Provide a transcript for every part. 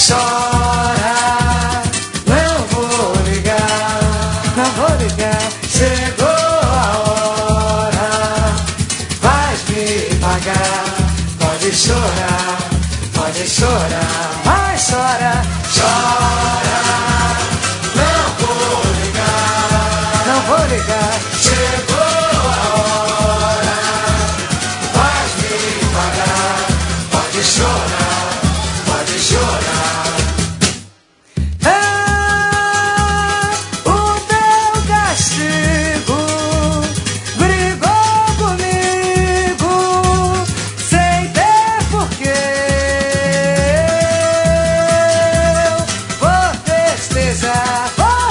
chora, não vou ligar, não vou ligar. Chegou a hora, vais me pagar. Pode chorar, mas chora, chora, não vou ligar, não vou ligar. Chegou a hora, vais me pagar. Pode chorar, pode chorar. O teu castigo brigou comigo sem ter porquê. Vou festejar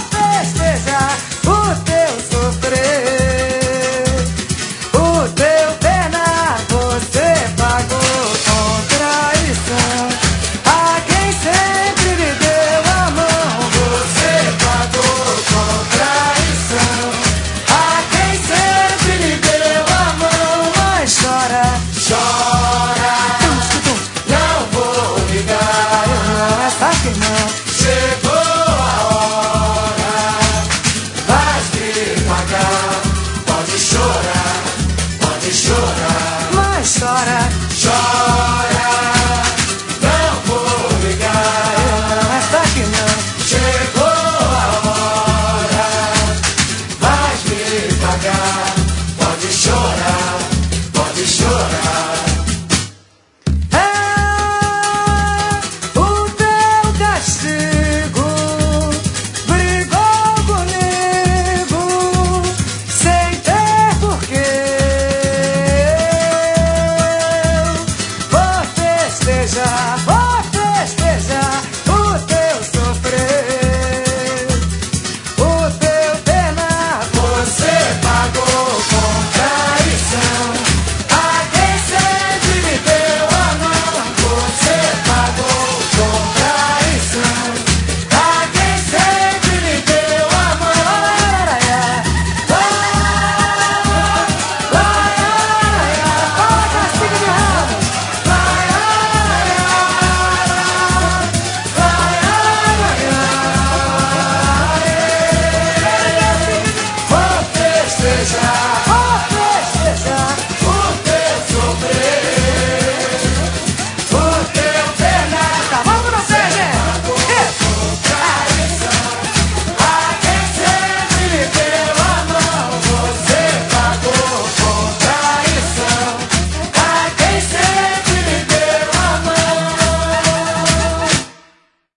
o teu sofrer. O teu pena você pagou com traição. A quem sempre lhe deu a mão, você pagou com traição. A quem sempre lhe deu a mão, mas chora, chora, não vou ligar. Eu não, essa que não. Chegou a hora, vais me pagar. Pode chorar, mas chora, chora, não vou ligar. Eu não, essa que não. Chegou a hora, vais me pagar.